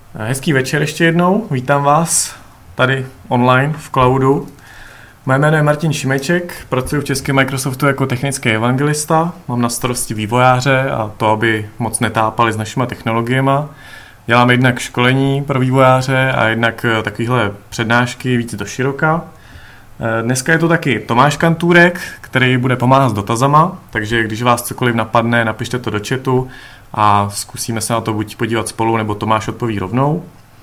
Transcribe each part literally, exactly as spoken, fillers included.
Hezký večer ještě jednou, vítám vás tady online v cloudu. Moje jméno je Martin Šimeček, pracuji v českém Microsoftu jako technický evangelista, mám na starosti vývojáře a to, aby moc netápali s našimi technologiemi. Dělám jednak školení pro vývojáře a jednak takovéhle přednášky víc do široka. Dneska je to taky Tomáš Kantůrek, který bude pomáhat s dotazama, takže když vás cokoliv napadne, napište to do chatu a zkusíme se na to buď podívat spolu, nebo Tomáš odpoví rovnou.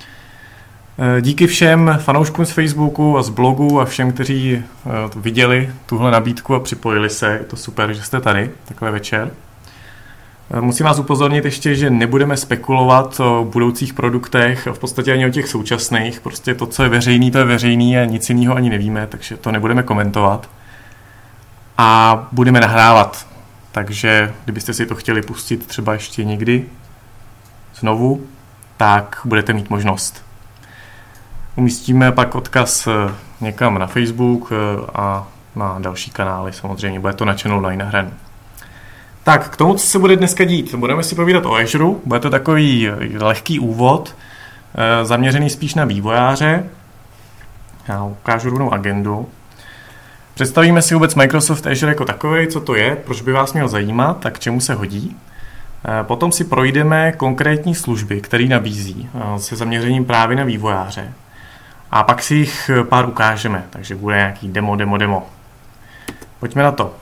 Díky všem fanouškům z Facebooku a z blogu a všem, kteří viděli tuhle nabídku a připojili se. Je to super, že jste tady takhle večer. Musím vás upozornit ještě, že nebudeme spekulovat o budoucích produktech, v podstatě ani o těch současných. Prostě to, co je veřejný, to je veřejný a nic jiného ani nevíme, takže to nebudeme komentovat. A budeme nahrávat. Takže kdybyste si to chtěli pustit třeba ještě někdy znovu, tak budete mít možnost. Umístíme pak odkaz někam na Facebook a na další kanály samozřejmě. Bude to na channel Line Hran. Tak, k tomu, co se bude dneska dít. Budeme si povídat o Azure. Bude to takový lehký úvod, zaměřený spíš na vývojáře. Já ukážu rovnou agendu. Představíme si vůbec Microsoft Azure jako takový, co to je, proč by vás měl zajímat a k čemu se hodí. Potom si projdeme konkrétní služby, které nabízí, se zaměřením právě na vývojáře. A pak si jich pár ukážeme, takže bude nějaký demo, demo, demo. Pojďme na to.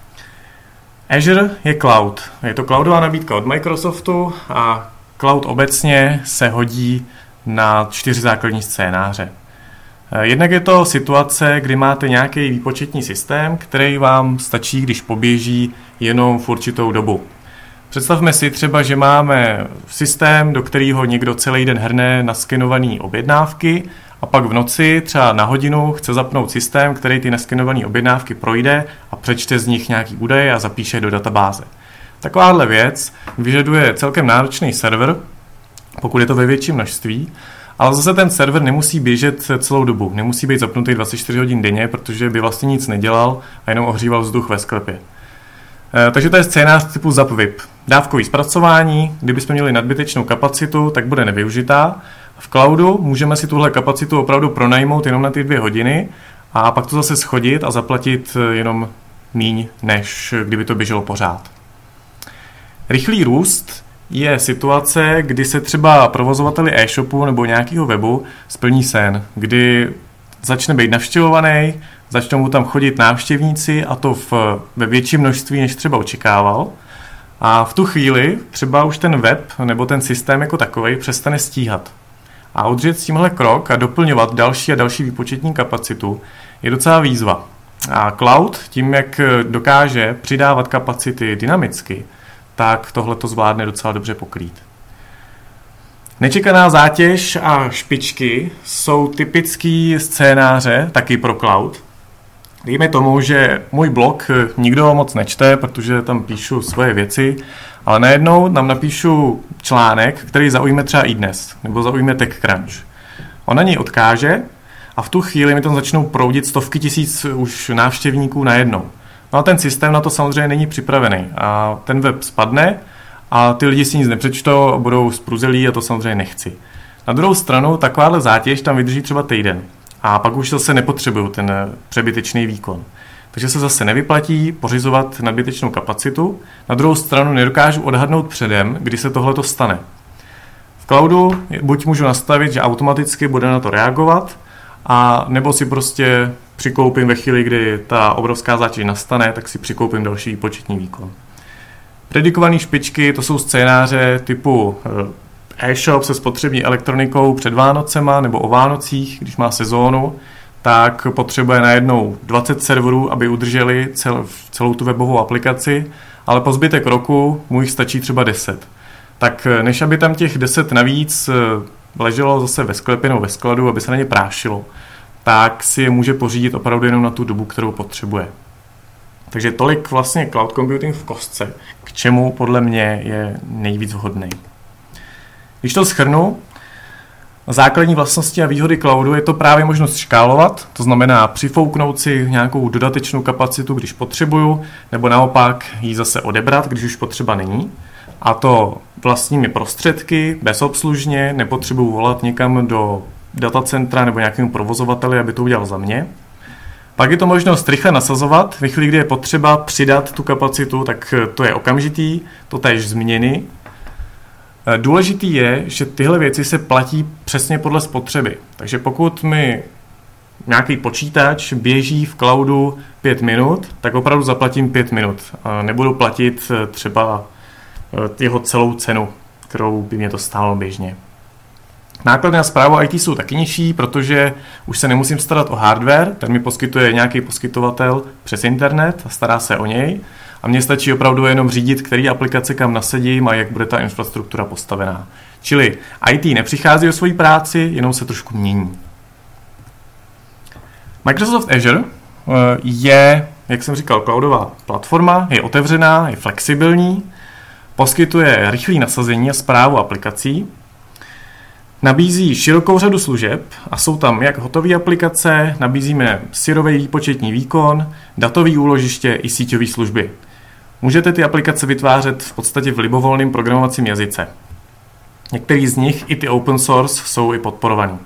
Azure je cloud. Je to cloudová nabídka od Microsoftu a cloud obecně se hodí na čtyři základní scénáře. Jednak je to situace, kdy máte nějaký výpočetní systém, který vám stačí, když poběží jenom v určitou dobu. Představme si třeba, že máme systém, do kterého někdo celý den hrne naskenované objednávky a pak v noci třeba na hodinu chce zapnout systém, který ty naskenované objednávky projde a přečte z nich nějaký údaje a zapíše do databáze. Takováhle věc vyžaduje celkem náročný server, pokud je to ve větším množství, ale zase ten server nemusí běžet celou dobu, nemusí být zapnutý dvacet čtyři hodin denně, protože by vlastně nic nedělal a jenom ohříval vzduch ve sklepě. E, takže to je scénář typu ZapVip. Dávkový zpracování, kdybychom měli nadbytečnou kapacitu, tak bude nevyužitá. V cloudu můžeme si tuhle kapacitu opravdu pronajmout jenom na ty dvě hodiny a pak to zase schodit a zaplatit jenom míň, než kdyby to běželo pořád. Rychlý růst je situace, kdy se třeba provozovateli e-shopu nebo nějakého webu splní sen, kdy začne být navštěvovaný, začnou mu tam chodit návštěvníci a to v, ve větším množství, než třeba očekával. A v tu chvíli třeba už ten web nebo ten systém jako takovej přestane stíhat. A udržet s tímhle krok a doplňovat další a další výpočetní kapacitu je docela výzva. A cloud tím, jak dokáže přidávat kapacity dynamicky, tak tohle to zvládne docela dobře pokrýt. Nečekaná zátěž a špičky jsou typický scénáře taky pro cloud. Dejme tomu, že můj blog nikdo moc nečte, protože tam píšu svoje věci, ale najednou nám napíšu článek, který zaujme třeba iDnes, nebo zaujme TechCrunch. On na něj odkáže a v tu chvíli mi tam začnou proudit stovky tisíc už návštěvníků najednou. No a ten systém na to samozřejmě není připravený a ten web spadne a ty lidi si nic nepřečtou a budou spruzelí a to samozřejmě nechci. Na druhou stranu takováhle zátěž tam vydrží třeba týden a pak už zase nepotřebuju ten přebytečný výkon. Takže se zase nevyplatí pořizovat nadbytečnou kapacitu. Na druhou stranu nedokážu odhadnout předem, kdy se tohleto stane. V cloudu buď můžu nastavit, že automaticky bude na to reagovat, a nebo si prostě přikoupím ve chvíli, kdy ta obrovská zátěž nastane, tak si přikoupím další výpočetní výkon. Predikované špičky, to jsou scénáře typu e-shop se spotřební elektronikou před Vánocema nebo o Vánocích, když má sezónu, tak potřebuje najednou dvacet serverů, aby udrželi cel, celou tu webovou aplikaci, ale po zbytek roku mu jich stačí třeba deset. Tak než aby tam těch deset navíc leželo zase ve sklepě nebo ve skladu, aby se na ně prášilo, tak si je může pořídit opravdu jenom na tu dobu, kterou potřebuje. Takže tolik vlastně cloud computing v kostce, k čemu podle mě je nejvíc vhodný. Když to shrnu, základní vlastnosti a výhody cloudu je to právě možnost škálovat, to znamená přifouknout si nějakou dodatečnou kapacitu, když potřebuju, nebo naopak ji zase odebrat, když už potřeba není. A to vlastními prostředky, bezobslužně, nepotřebuji volat někam do datacentra nebo nějakému provozovateli, aby to udělal za mě. Pak je to možnost rychle nasazovat, ve chvíli, kdy je potřeba přidat tu kapacitu, tak to je okamžitý, to též změny. Důležitý je, že tyhle věci se platí přesně podle spotřeby. Takže pokud mi nějaký počítač běží v cloudu pět minut, tak opravdu zaplatím pět minut. A nebudu platit třeba jeho celou cenu, kterou by mě to stálo běžně. Náklady na správu í té jsou taky nižší, protože už se nemusím starat o hardware, ten mi poskytuje nějaký poskytovatel přes internet a stará se o něj. A mně stačí opravdu jenom řídit, který aplikace kam nasadím a jak bude ta infrastruktura postavená. Čili í té nepřichází o svoji práci, jenom se trošku mění. Microsoft Azure je, jak jsem říkal, cloudová platforma, je otevřená, je flexibilní, poskytuje rychlé nasazení a správu aplikací, nabízí širokou řadu služeb a jsou tam jak hotové aplikace, nabízíme syrový výpočetní výkon, datový úložiště i síťové služby. Můžete ty aplikace vytvářet v podstatě v libovolném programovacím jazyce. Některý z nich, i ty open source, jsou i podporovaný.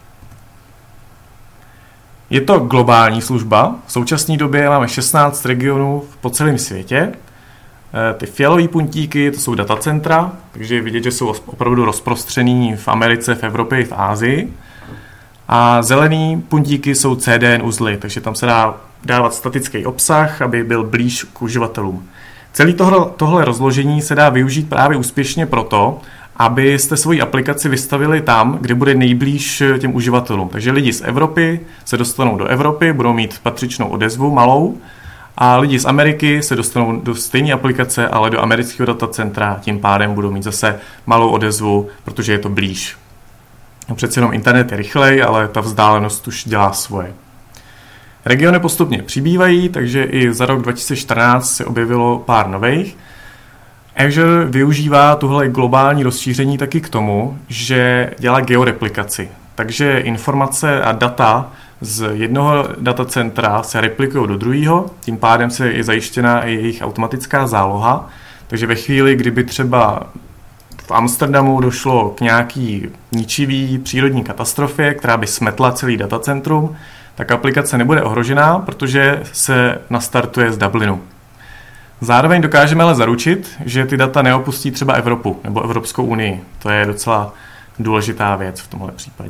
Je to globální služba. V současné době máme šestnáct regionů po celém světě. Ty fialové puntíky, to jsou datacentra, takže je vidět, že jsou opravdu rozprostřený v Americe, v Evropě i v Ásii. A zelený puntíky jsou C D N uzly, takže tam se dá dávat statický obsah, aby byl blíž k uživatelům. Celé tohle, tohle rozložení se dá využít právě úspěšně proto, abyste svoji aplikaci vystavili tam, kde bude nejblíž těm uživatelům. Takže lidi z Evropy se dostanou do Evropy, budou mít patřičnou odezvu malou, a lidi z Ameriky se dostanou do stejné aplikace, ale do amerického datacentra, tím pádem budou mít zase malou odezvu, protože je to blíž. Přece jenom internet je rychlej, ale ta vzdálenost už dělá svoje. Regiony postupně přibývají, takže i za rok dva tisíce čtrnáct se objevilo pár nových. Azure využívá tuhle globální rozšíření taky k tomu, že dělá georeplikaci. Takže informace a data z jednoho datacentra se replikují do druhého, tím pádem se je zajištěna i jejich automatická záloha. Takže ve chvíli, kdyby třeba v Amsterdamu došlo k nějaký ničivý přírodní katastrofě, která by smetla celý datacentrum, tak aplikace nebude ohrožená, protože se nastartuje z Dublinu. Zároveň dokážeme ale zaručit, že ty data neopustí třeba Evropu nebo Evropskou unii. To je docela důležitá věc v tomhle případě.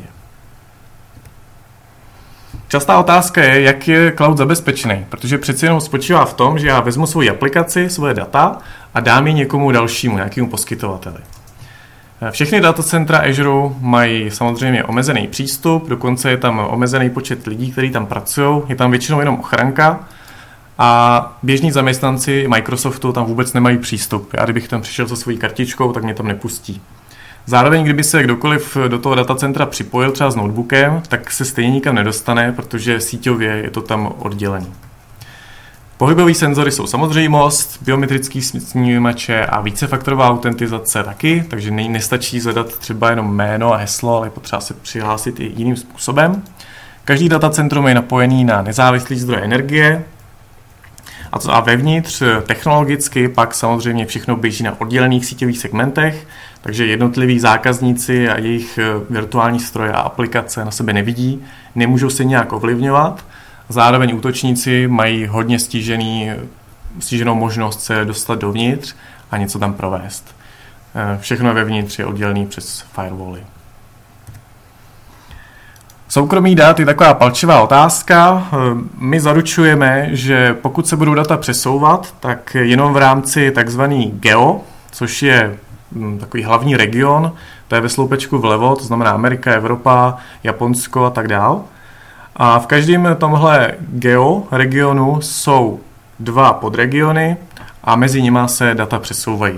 Častá otázka je, jak je cloud zabezpečený, protože přeci jenom spočívá v tom, že já vezmu svoji aplikaci, svoje data a dám ji někomu dalšímu, nějakému poskytovateli. Všechny datacentra Azure mají samozřejmě omezený přístup, dokonce je tam omezený počet lidí, kteří tam pracují, je tam většinou jenom ochranka a běžní zaměstnanci Microsoftu tam vůbec nemají přístup. Já kdybych tam přišel se svojí kartičkou, tak mě tam nepustí. Zároveň, kdyby se kdokoliv do toho datacentra připojil třeba s notebookem, tak se stejně nikam nedostane, protože síťově je to tam oddělený. Pohybové senzory jsou samozřejmost, biometrický snímače a vícefaktorová autentizace taky, takže nestačí zadat třeba jenom jméno a heslo, ale je potřeba se přihlásit i jiným způsobem. Každý datacentrum je napojený na nezávislý zdroj energie a vevnitř technologicky pak samozřejmě všechno běží na oddělených síťových segmentech, takže jednotliví zákazníci a jejich virtuální stroje a aplikace na sebe nevidí, nemůžou se nějak ovlivňovat. Zároveň útočníci mají hodně stížený, stíženou možnost se dostat dovnitř a něco tam provést. Všechno vevnitř je oddělené přes firewally. Soukromí dat je taková palčivá otázka. My zaručujeme, že pokud se budou data přesouvat, tak jenom v rámci takzvaný geo, což je takový hlavní region, to je ve sloupečku vlevo, to znamená Amerika, Evropa, Japonsko a tak dál. A v každém tomhle geo regionu jsou dva podregiony a mezi nimi se data přesouvají.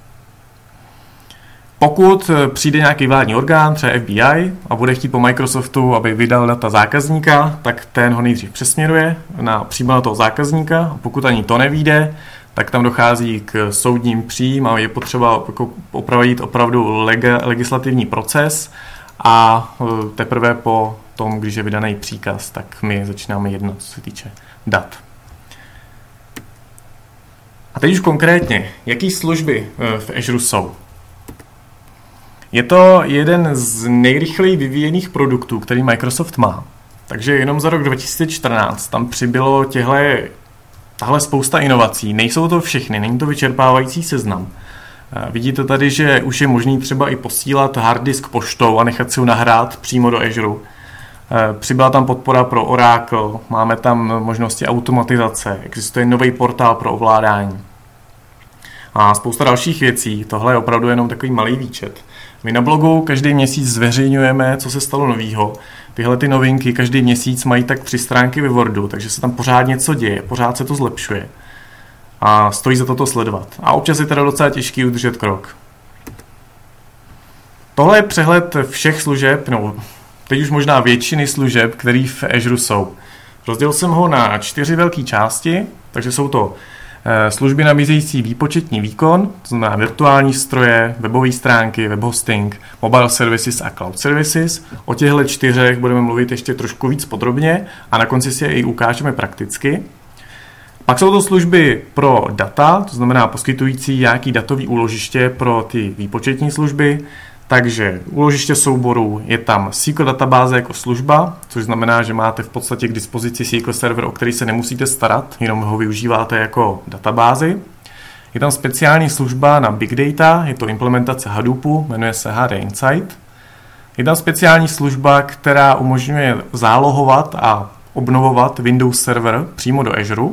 Pokud přijde nějaký vládní orgán, třeba F B I, a bude chtít po Microsoftu, aby vydal data zákazníka, tak ten ho nejdřív přesměruje na přímo na toho zákazníka. A pokud ani to nevyjde, tak tam dochází k soudním přím a je potřeba opravit opravdu leg- legislativní proces a teprve po tom, když je vydaný příkaz, tak my začínáme jednat, co se týče dat. A teď už konkrétně, jaký služby v Azure jsou? Je to jeden z nejrychleji vyvíjených produktů, který Microsoft má. Takže jenom za rok dva tisíce čtrnáct tam přibylo těhle, tahle spousta inovací. Nejsou to všechny, není to vyčerpávající seznam. Vidíte tady, že už je možný třeba i posílat hard disk poštou a nechat si ho nahrát přímo do Azure. Přibyla tam podpora pro Oracle, máme tam možnosti automatizace, existuje nový portál pro ovládání a spousta dalších věcí. Tohle je opravdu jenom takový malý výčet. My na blogu každý měsíc zveřejňujeme, co se stalo novýho. Tyhle ty novinky každý měsíc mají tak tři stránky ve Wordu, takže se tam pořád něco děje, pořád se to zlepšuje. A stojí za to to sledovat. A občas je teda docela těžký udržet krok. Tohle je přehled všech služeb, no teď už možná většiny služeb, které v Azure jsou. Rozdělil jsem ho na čtyři velké části, takže jsou to služby nabízející výpočetní výkon, to znamená virtuální stroje, webové stránky, web hosting, mobile services a cloud services. O těchto čtyřech budeme mluvit ještě trošku víc podrobně a na konci si je i ukážeme prakticky. Pak jsou to služby pro data, to znamená poskytující nějaký datový úložiště pro ty výpočetní služby. Takže úložiště souborů je tam S Q L databáze jako služba, což znamená, že máte v podstatě k dispozici S Q L server, o který se nemusíte starat, jenom ho využíváte jako databázi. Je tam speciální služba na Big Data, je to implementace Hadoopu, jmenuje se H D Insight. Je tam speciální služba, která umožňuje zálohovat a obnovovat Windows server přímo do Azure.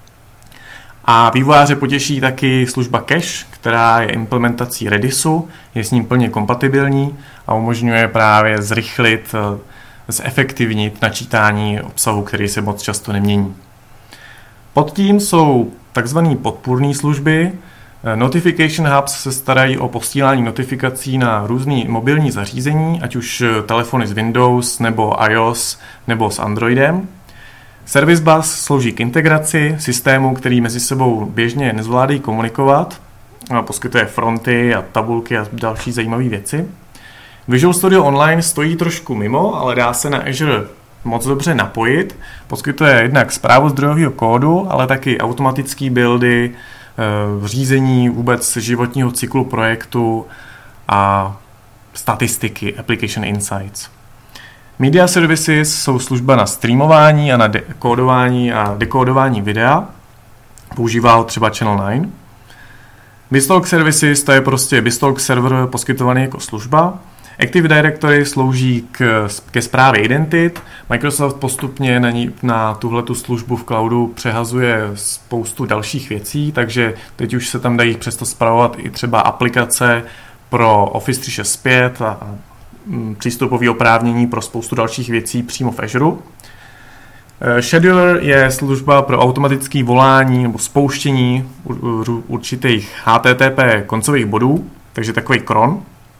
A vývojáře potěší taky služba Cache, která je implementací Redisu, je s ním plně kompatibilní a umožňuje právě zrychlit, zefektivnit načítání obsahu, který se moc často nemění. Pod tím jsou takzvané podpůrné služby. Notification Hubs se starají o posílání notifikací na různé mobilní zařízení, ať už telefony z Windows, nebo iOS, nebo s Androidem. Service Bus slouží k integraci systémů, který mezi sebou běžně nezvládají komunikovat. Poskytuje fronty a tabulky a další zajímavé věci. Visual Studio Online stojí trošku mimo, ale dá se na Azure moc dobře napojit. Poskytuje jednak správu zdrojového kódu, ale taky automatické buildy, řízení vůbec životního cyklu projektu a statistiky, Application Insights. Media Services jsou služba na streamování a na dekódování a dekódování videa. Používá ho třeba Channel devět. BizTalk Services, to je prostě BizTalk server poskytovaný jako služba. Active Directory slouží k, ke správě identit. Microsoft postupně na, ní, na tuhletu službu v cloudu přehazuje spoustu dalších věcí, takže teď už se tam dají přesto spravovat i třeba aplikace pro Office tři šedesát pět a, a přístupové oprávnění pro spoustu dalších věcí přímo v Azure. Scheduler je služba pro automatické volání nebo spouštění určitých H T T P koncových bodů, takže takový cron.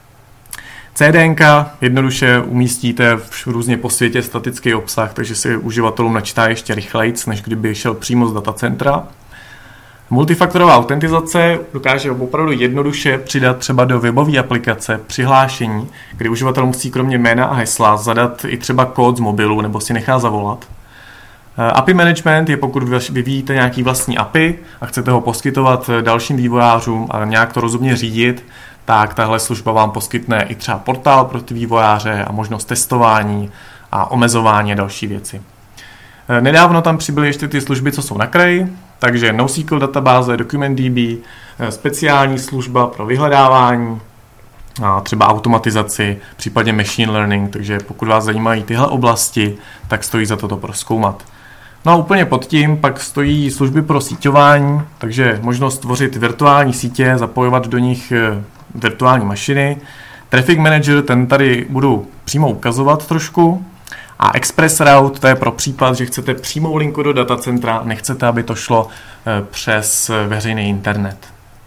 C D N ka jednoduše umístíte v různě po světě statický obsah, takže si uživatelům načítá ještě rychlejc, než kdyby šel přímo z datacentra. Multifaktorová autentizace dokáže opravdu jednoduše přidat třeba do webové aplikace přihlášení, kdy uživatel musí kromě jména a hesla zadat i třeba kód z mobilu nebo si nechá zavolat. A P I management je, pokud vyvíjíte nějaký vlastní A P I a chcete ho poskytovat dalším vývojářům a nějak to rozumně řídit, tak tahle služba vám poskytne i třeba portál pro ty vývojáře a možnost testování a omezování a další věci. Nedávno tam přibyly ještě ty služby, co jsou na kraji, takže NoSQL databáze, DocumentDB, speciální služba pro vyhledávání, a třeba automatizaci, případně machine learning, takže pokud vás zajímají tyhle oblasti, tak stojí za to to prozkoumat. No a úplně pod tím pak stojí služby pro síťování, takže možnost tvořit virtuální sítě, zapojovat do nich virtuální mašiny. Traffic Manager, ten tady budu přímo ukazovat trošku. A Express Route, to je pro případ, že chcete přímou linku do datacentra, nechcete, aby to šlo přes veřejný internet.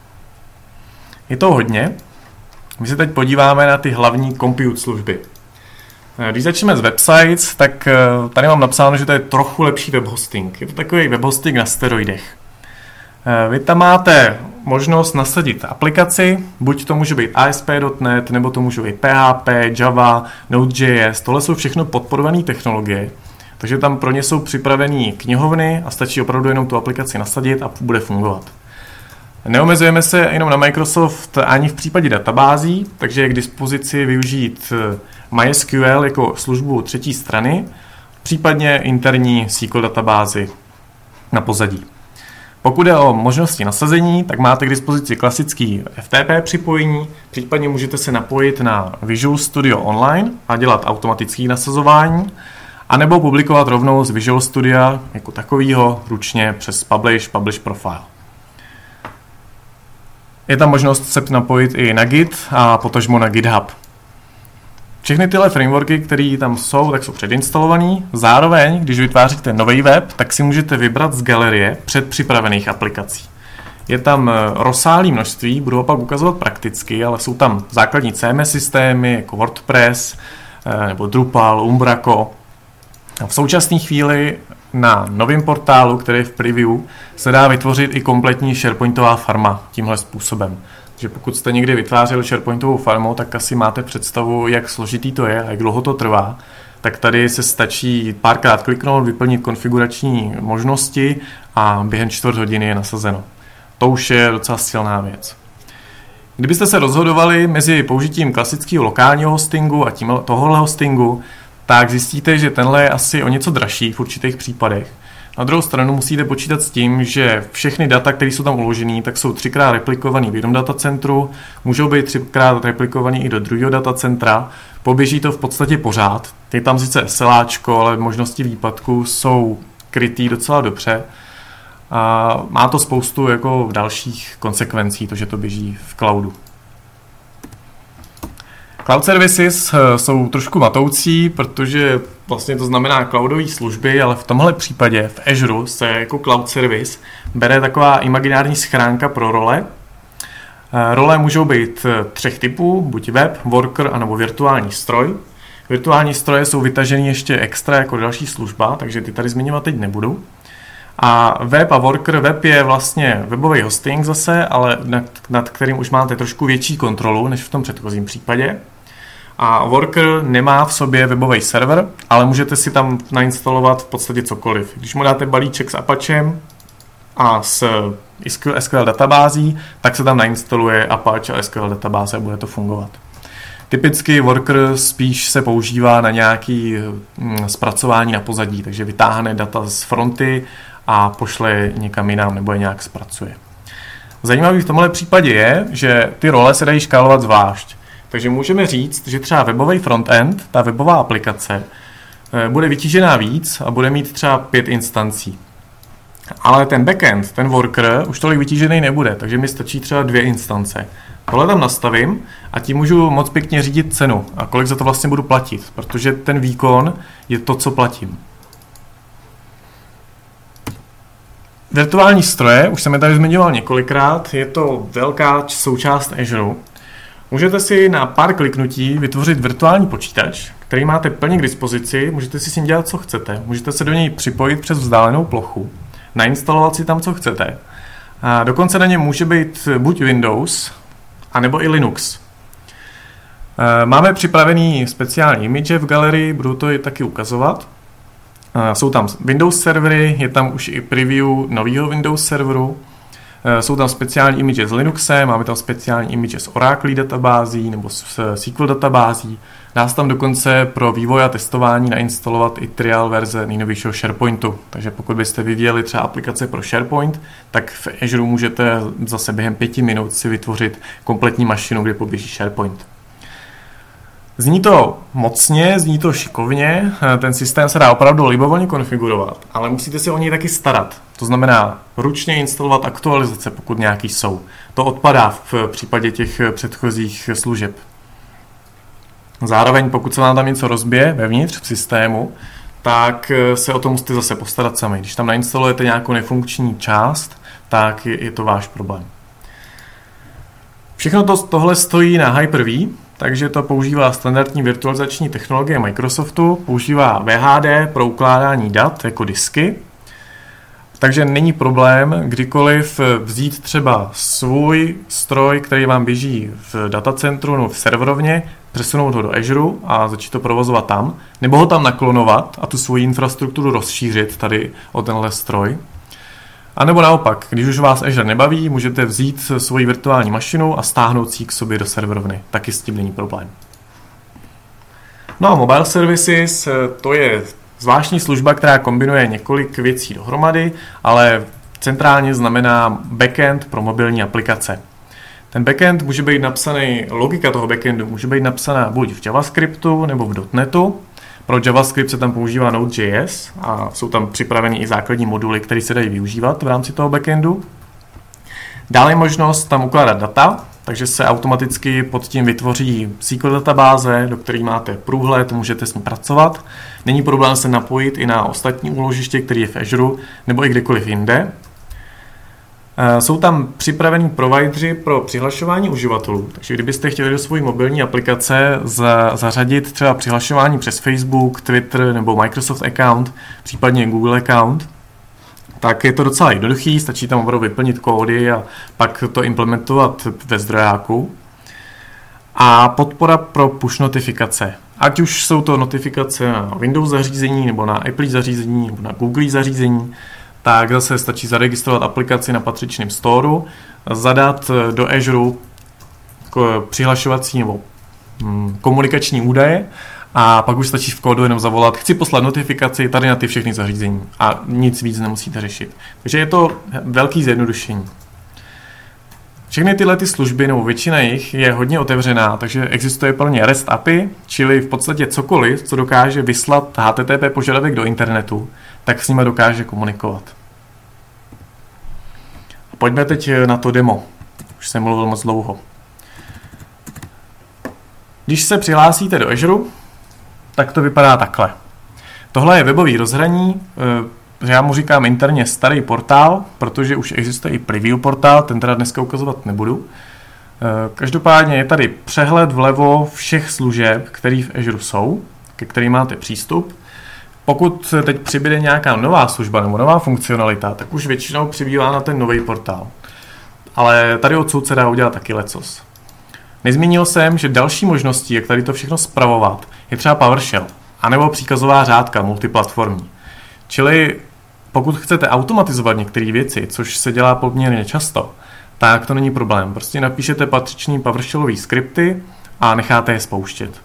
Je to hodně. My se teď podíváme na ty hlavní compute služby. Když začneme z websites, tak tady mám napsáno, že to je trochu lepší web hosting. Je to takový web hosting na steroidech. Vy tam máte možnost nasadit aplikaci, buď to může být A S P tečka net, nebo to může být P H P, Java, Node.js, tohle jsou všechno podporované technologie, takže tam pro ně jsou připravené knihovny a stačí opravdu jenom tu aplikaci nasadit a bude fungovat. Neomezujeme se jenom na Microsoft ani v případě databází, takže je k dispozici využít MySQL jako službu třetí strany, případně interní S Q L databázi na pozadí. Pokud je o možnosti nasazení, tak máte k dispozici klasický F T P připojení, případně můžete se napojit na Visual Studio Online a dělat automatické nasazování, anebo publikovat rovnou z Visual Studia jako takového ručně přes Publish, Publish Profile. Je tam možnost se napojit i na Git a potažmo na GitHub. Všechny tyhle frameworky, které tam jsou, tak jsou předinstalované. Zároveň, když vytváříte nový web, tak si můžete vybrat z galerie předpřipravených aplikací. Je tam rozsáhlé množství, budu ho pak ukazovat prakticky, ale jsou tam základní C M S systémy jako WordPress nebo Drupal, Umbraco. A v současné chvíli na novém portálu, který je v preview, se dá vytvořit i kompletní SharePointová farma tímhle způsobem. Takže pokud jste někdy vytvářeli SharePointovou farmu, tak asi máte představu, jak složitý to je a jak dlouho to trvá. Tak tady se stačí párkrát kliknout, vyplnit konfigurační možnosti a během čtvrt hodiny je nasazeno. To už je docela silná věc. Kdybyste se rozhodovali mezi použitím klasického lokálního hostingu a tím tohohle hostingu, tak zjistíte, že tenhle je asi o něco dražší v určitých případech. Na druhou stranu musíte počítat s tím, že všechny data, které jsou tam uložené, tak jsou třikrát replikované v jednom datacentru, můžou být třikrát replikované i do druhého datacentra, poběží to v podstatě pořád. Je tam sice SLAčko, ale možnosti výpadku jsou krytý docela dobře. A má to spoustu jako dalších konsekvencí, to, že to běží v cloudu. Cloud services jsou trošku matoucí, protože vlastně to znamená cloudové služby, ale v tomhle případě v Azure se jako cloud service bere taková imaginární schránka pro role. Role můžou být třech typů, buď web, worker anebo virtuální stroj. Virtuální stroje jsou vytažený ještě extra jako další služba, takže ty tady zmiňovat teď nebudu. A web a worker, web je vlastně webový hosting zase, ale nad, nad kterým už máte trošku větší kontrolu než v tom předchozím případě. A worker nemá v sobě webový server, ale můžete si tam nainstalovat v podstatě cokoliv. Když mu dáte balíček s Apachem a s S Q L databází, tak se tam nainstaluje Apache a S Q L databáze a bude to fungovat. Typicky worker spíš se používá na nějaké zpracování na pozadí, takže vytáhne data z fronty a pošle někam jinam nebo je nějak zpracuje. Zajímavý v tomhle případě je, že ty role se dají škálovat zvlášť. Takže můžeme říct, že třeba webový frontend, ta webová aplikace, bude vytížená víc a bude mít třeba pět instancí. Ale ten backend, ten worker, už tolik vytížený nebude, takže mi stačí třeba dvě instance. Tohle tam nastavím a tím můžu moc pěkně řídit cenu a kolik za to vlastně budu platit, protože ten výkon je to, co platím. Virtuální stroje, už jsem je tady zmiňoval několikrát, je to velká součást Azure. Můžete si na pár kliknutí vytvořit virtuální počítač, který máte plně k dispozici, můžete si s ním dělat, co chcete. Můžete se do něj připojit přes vzdálenou plochu, nainstalovat si tam, co chcete. A dokonce na něm může být buď Windows, anebo i Linux. Máme připravený speciální image v galerii, budu to i taky ukazovat. Jsou tam Windows servery, je tam už i preview nového Windows serveru. Jsou tam speciální image s Linuxem, máme tam speciální image s Oracle databází nebo s S Q L databází. Dá se tam dokonce pro vývoj a testování nainstalovat i trial verze nejnovějšího SharePointu. Takže pokud byste vyvíjeli třeba aplikace pro SharePoint, tak v Azure můžete zase během pěti minut si vytvořit kompletní mašinu, kde poběží SharePoint. Zní to mocně, zní to šikovně, ten systém se dá opravdu libovolně konfigurovat, ale musíte se o něj taky starat. To znamená ručně instalovat aktualizace, pokud nějaký jsou. To odpadá v případě těch předchozích služeb. Zároveň, pokud se vám tam něco rozbije vevnitř v systému, tak se o to musíte zase postarat sami. Když tam nainstalujete nějakou nefunkční část, tak je to váš problém. Všechno to, tohle stojí na Hyper-V, takže to používá standardní virtualizační technologie Microsoftu, používá V H D pro ukládání dat jako disky, takže není problém kdykoliv vzít třeba svůj stroj, který vám běží v datacentru nebo v serverovně, přesunout ho do Azure a začít to provozovat tam, nebo ho tam naklonovat a tu svoji infrastrukturu rozšířit tady o tenhle stroj. A nebo naopak, když už vás Azure nebaví, můžete vzít svoji virtuální mašinu a stáhnout si ji k sobě do serverovny. Taky s tím není problém. No a Mobile Services, to je zvláštní služba, která kombinuje několik věcí dohromady, ale centrálně znamená backend pro mobilní aplikace. Ten backend může být napsaný, logika toho backendu může být napsaná buď v JavaScriptu nebo v .NETu. Pro JavaScript se tam používá Node.js a jsou tam připraveny i základní moduly, které se dají využívat v rámci toho backendu. Dále je možnost tam ukládat data, takže se automaticky pod tím vytvoří S Q L databáze, do které máte průhled, můžete s ní pracovat. Není problém se napojit i na ostatní úložiště, které je v Azure nebo i kdekoliv jinde. Jsou tam připravení provideři pro přihlašování uživatelů, takže kdybyste chtěli do své mobilní aplikace za, zařadit třeba přihlašování přes Facebook, Twitter nebo Microsoft account, případně Google account, tak je to docela jednoduchý, stačí tam opravdu vyplnit kódy a pak to implementovat ve zdrojáku. A podpora pro push notifikace. Ať už jsou to notifikace na Windows zařízení, nebo na Apple zařízení, nebo na Google zařízení, tak zase stačí zaregistrovat aplikaci na patřičném storu, zadat do Azure přihlašovací nebo komunikační údaje a pak už stačí v kódu jenom zavolat, chci poslat notifikaci tady na ty všechny zařízení a nic víc nemusíte řešit. Takže je to velký zjednodušení. Všechny tyhle ty služby, nebo většina jich, je hodně otevřená, takže existuje pro ně REST A P I, čili v podstatě cokoliv, co dokáže vyslat H T T P požadavek do internetu, tak s nimi dokáže komunikovat. A pojďme teď na to demo. Už jsem mluvil moc dlouho. Když se přihlásíte do Azure, tak to vypadá takhle. Tohle je webový rozhraní, já mu říkám interně starý portál, protože už existuje i preview portál, ten teda dneska ukazovat nebudu. Každopádně je tady přehled vlevo všech služeb, které v Azure jsou, ke kterým máte přístup. Pokud teď přibyde nějaká nová služba nebo nová funkcionalita, tak už většinou přibývá na ten nový portál. Ale tady odsud se dá udělat taky lecos. Nezmínil jsem, že další možností, jak tady to všechno spravovat, je třeba PowerShell, anebo příkazová řádka multiplatformní. Čili pokud chcete automatizovat některé věci, což se dělá poměrně často, tak to není problém. Prostě napíšete patřičný PowerShellový skripty a necháte je spouštět.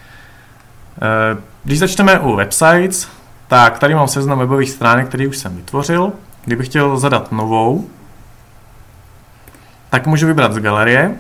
Když začneme u websites, tak tady mám seznam webových stránek, který už jsem vytvořil. Kdybych chtěl zadat novou, tak můžu vybrat z galerie.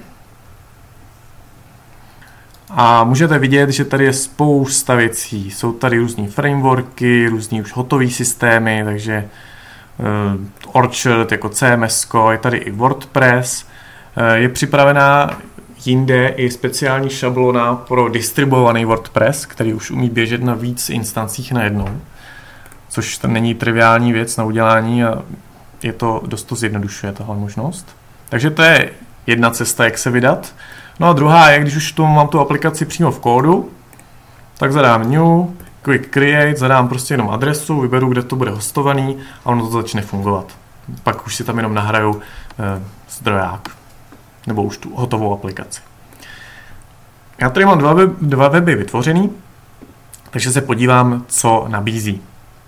A můžete vidět, že tady je spousta věcí. Jsou tady různý frameworky, různý už hotové systémy, takže uh, Orchard jako C M S, je tady i WordPress. Uh, je připravená jinde i speciální šablona pro distribuovaný WordPress, který už umí běžet na víc instancích najednou, což to není triviální věc na udělání a je to dost to zjednodušuje tahle možnost. Takže to je jedna cesta, jak se vydat. No a druhá je, když už tu mám tu aplikaci přímo v kódu, tak zadám new, quick create, zadám prostě jenom adresu, vyberu, kde to bude hostovaný a ono to začne fungovat. Pak už si tam jenom nahraju eh, zdroják, nebo už tu hotovou aplikaci. Já tady mám dva, web, dva weby vytvořený, takže se podívám, co nabízí.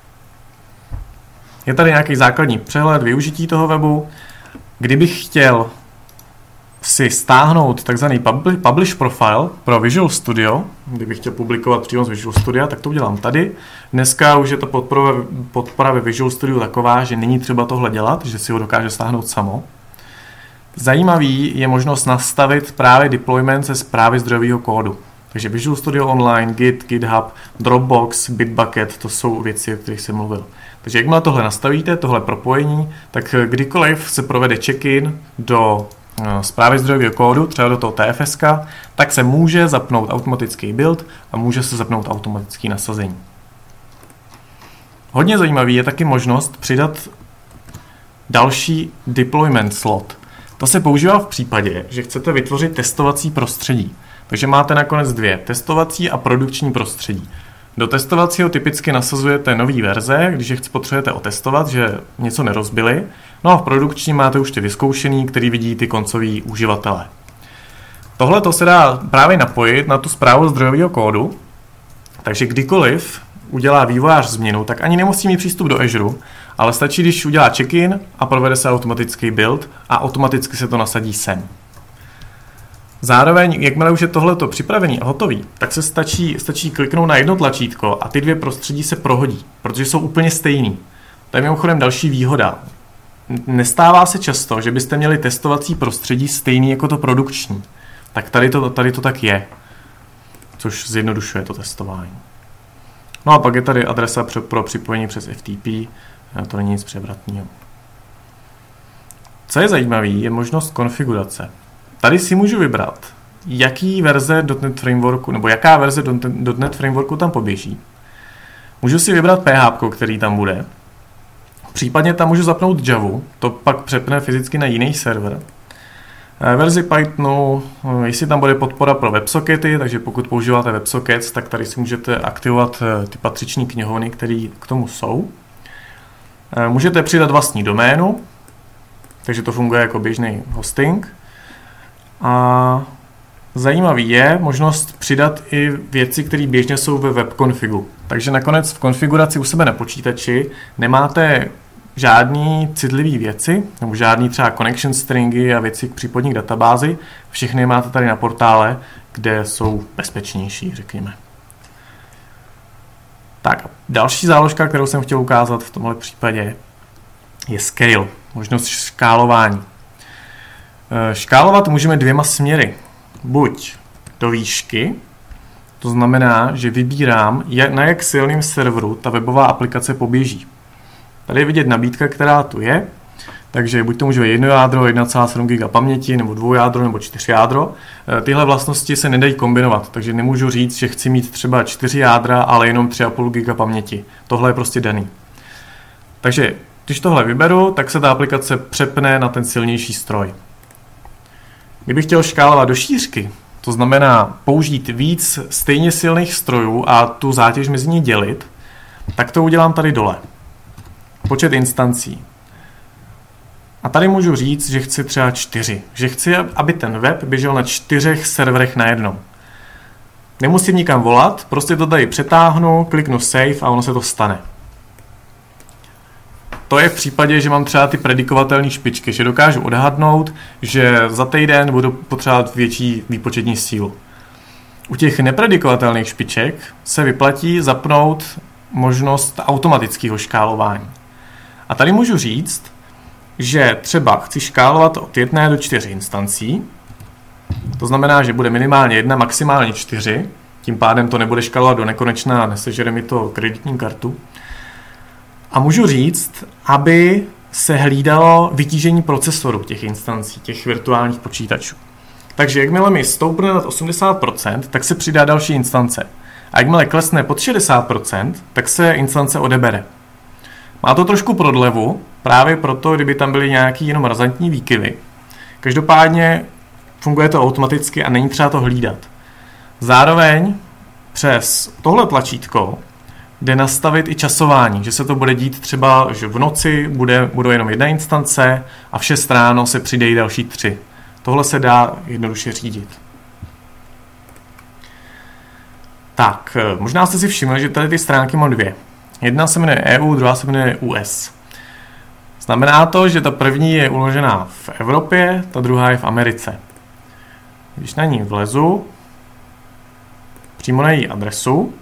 Je tady nějaký základní přehled využití toho webu. Kdybych chtěl si stáhnout takzvaný publish profile pro Visual Studio, kdybych chtěl publikovat přímo z Visual Studia, tak to udělám tady. Dneska už je ta podpora, podpora ve Visual Studio taková, že není třeba tohle dělat, že si ho dokáže stáhnout samo. Zajímavý je možnost nastavit právě deployment ze správy zdrojového kódu. Takže Visual Studio Online, Git, GitHub, Dropbox, Bitbucket, to jsou věci, o kterých jsem mluvil. Takže jakmile tohle nastavíte, tohle propojení, tak kdykoliv se provede check-in do zprávy zdrojového kódu, třeba do toho T F S ka, tak se může zapnout automatický build a může se zapnout automatický nasazení. Hodně zajímavý je taky možnost přidat další deployment slot. To se používá v případě, že chcete vytvořit testovací prostředí. Takže máte nakonec dvě, testovací a produkční prostředí. Do testovacího typicky nasazujete nový verze, když je potřebujete otestovat, že něco nerozbili. No a v produkční máte už ty vyzkoušený, který vidí ty koncoví uživatelé. Tohle to se dá právě napojit na tu správu zdrojového kódu, takže kdykoliv udělá vývojář změnu, tak ani nemusí mít přístup do Azure, ale stačí, když udělá check-in a provede se automatický build a automaticky se to nasadí sem. Zároveň, jakmile už je tohleto připravený a hotový, tak se stačí, stačí kliknout na jedno tlačítko a ty dvě prostředí se prohodí, protože jsou úplně stejný. To je mimochodem další výhoda. Nestává se často, že byste měli testovací prostředí stejný jako to produkční. Tak tady to, tady to tak je, což zjednodušuje to testování. No a pak je tady adresa pro, pro připojení přes F T P, to není nic převratného. Co je zajímavé, je možnost konfigurace. Tady si můžu vybrat, jaký verze .dot net Frameworku, nebo jaká verze .dot net Frameworku tam poběží. Můžu si vybrat P H P, který tam bude. Případně tam můžu zapnout Javu, to pak přepne fyzicky na jiný server. Verzi Pythonu, jestli tam bude podpora pro WebSockety, takže pokud používáte WebSockets, tak tady si můžete aktivovat ty patřiční knihovny, které k tomu jsou. Můžete přidat vlastní doménu, takže to funguje jako běžný hosting. A zajímavý je možnost přidat i věci, které běžně jsou ve webconfigu. Takže nakonec v konfiguraci u sebe na počítači nemáte žádný citlivý věci, nebo žádný třeba connection stringy a věci k případní k databázi. Všechny máte tady na portále, kde jsou bezpečnější, řekněme. Tak, další záložka, kterou jsem chtěl ukázat v tomhle případě, je scale, možnost škálování. Škálovat můžeme dvěma směry. Buď do výšky, to znamená, že vybírám, na jak silným serveru ta webová aplikace poběží. Tady je vidět nabídka, která tu je, takže buď to může být jedno jádro, jedna celá sedm giga paměti, nebo dvou jádro, nebo čtyři jádro. Tyhle vlastnosti se nedají kombinovat, takže nemůžu říct, že chci mít třeba čtyři jádra, ale jenom tři a půl giga paměti. Tohle je prostě daný. Takže když tohle vyberu, tak se ta aplikace přepne na ten silnější stroj. Kdybych chtěl škálovat do šířky, to znamená použít víc stejně silných strojů a tu zátěž mezi ní dělit, tak to udělám tady dole. Počet instancí. A tady můžu říct, že chci třeba čtyři. Že chci, aby ten web běžel na čtyřech serverech najednou. Nemusím nikam volat, prostě to tady přetáhnu, kliknu save a ono se to stane. To je v případě, že mám třeba ty predikovatelné špičky, že dokážu odhadnout, že za týden budu potřebovat větší výpočetní sílu. U těch nepredikovatelných špiček se vyplatí zapnout možnost automatického škálování. A tady můžu říct, že třeba chci škálovat od jedné do čtyři instancí, to znamená, že bude minimálně jedna, maximálně čtyři, tím pádem to nebude škálovat do nekonečna a nesežere mi to kreditní kartu. A můžu říct, aby se hlídalo vytížení procesoru těch instancí, těch virtuálních počítačů. Takže jakmile mi stoupne nad osmdesát procent, tak se přidá další instance. A jakmile klesne pod šedesát procent, tak se instance odebere. Má to trošku prodlevu, právě proto, kdyby tam byly nějaký jenom razantní výkyvy. Každopádně funguje to automaticky a není třeba to hlídat. Zároveň přes tohle tlačítko jde nastavit i časování, že se to bude dít třeba, že v noci bude, budou jenom jedna instance a v šest ráno se přidají další tři. Tohle se dá jednoduše řídit. Tak, možná jste si všimli, že tady ty stránky mám dvě. Jedna se jmenuje E U, druhá se jmenuje U S. Znamená to, že ta první je uložená v Evropě, ta druhá je v Americe. Když na ní vlezu, přímo na její adresu,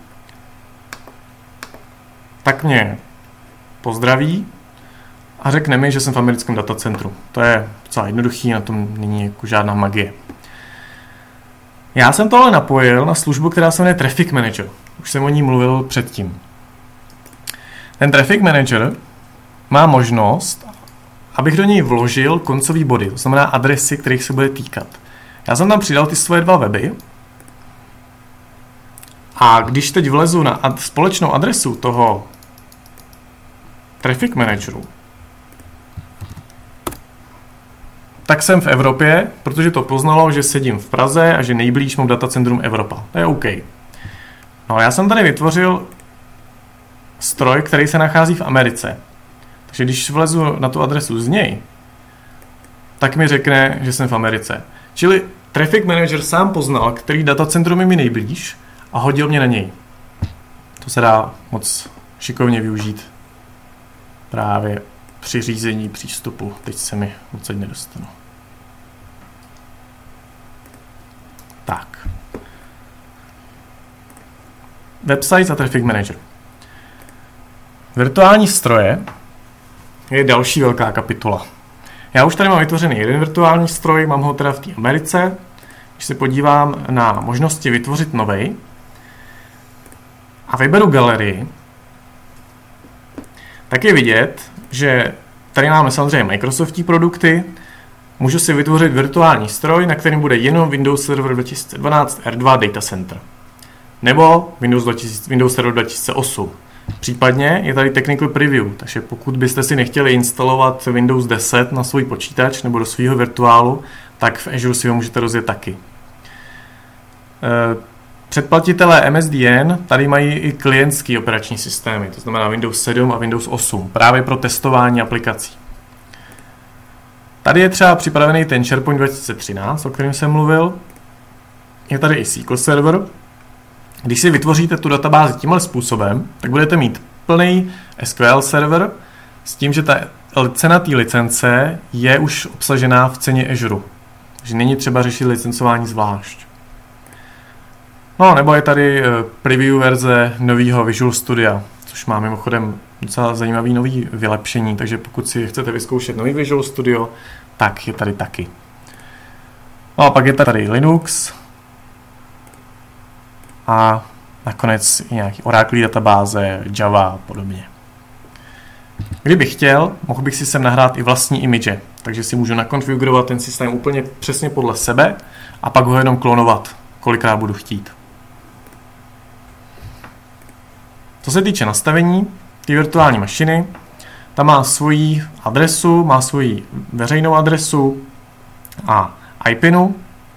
tak mě pozdraví a řekne mi, že jsem v americkém datacentru. To je docela jednoduchý, na tom není jako žádná magie. Já jsem tohle napojil na službu, která se jmenuje Traffic Manager. Už jsem o ní mluvil předtím. Ten Traffic Manager má možnost, abych do něj vložil koncový body, to znamená adresy, kterých se bude týkat. Já jsem tam přidal ty svoje dva weby a když teď vlezu na ad- společnou adresu toho Traffic Manageru, tak jsem v Evropě, protože to poznalo, že sedím v Praze a že nejblíž mám datacentrum Evropa. To je OK. No a já jsem tady vytvořil stroj, který se nachází v Americe. Takže když vlezu na tu adresu z něj, tak mi řekne, že jsem v Americe. Čili Traffic Manager sám poznal, který datacentrum je mi nejblíž a hodil mě na něj. To se dá moc šikovně využít právě při řízení přístupu. Teď se mi odsaď nedostanu. Tak. Websites a Traffic Manager. Virtuální stroje je další velká kapitola. Já už tady mám vytvořený jeden virtuální stroj, mám ho teda v té Americe. Když se podívám na možnosti vytvořit novej a vyberu galerii, tak je vidět, že tady máme samozřejmě Microsoftí produkty. Můžu si vytvořit virtuální stroj, na kterém bude jenom Windows Server dva tisíce dvanáct R dva Data Center. Nebo Windows, dva tisíce, Windows Server dva tisíce osm. Případně je tady Technical Preview, takže pokud byste si nechtěli instalovat Windows deset na svůj počítač nebo do svého virtuálu, tak v Azure si ho můžete rozjet taky. Předplatitelé M S D N tady mají i klientský operační systémy, to znamená Windows sedm a Windows osm, právě pro testování aplikací. Tady je třeba připravený ten SharePoint dva tisíce třináct, o kterém jsem mluvil. Je tady i S Q L Server. Když si vytvoříte tu databázi tímhle způsobem, tak budete mít plný S Q L server s tím, že ta cena té licence je už obsažená v ceně Azure. Takže není třeba řešit licencování zvlášť. No, nebo je tady preview verze nového Visual Studia, což má mimochodem docela zajímavý nový vylepšení, takže pokud si chcete vyzkoušet nový Visual Studio, tak je tady taky. No a pak je tady Linux a nakonec i nějaký Oracle databáze, Java a podobně. Kdybych chtěl, mohl bych si sem nahrát i vlastní image, takže si můžu nakonfigurovat ten systém úplně přesně podle sebe a pak ho jenom klonovat, kolikrát budu chtít. Co se týče nastavení té virtuální mašiny, ta má svoji adresu, má svoji veřejnou adresu a I P I N,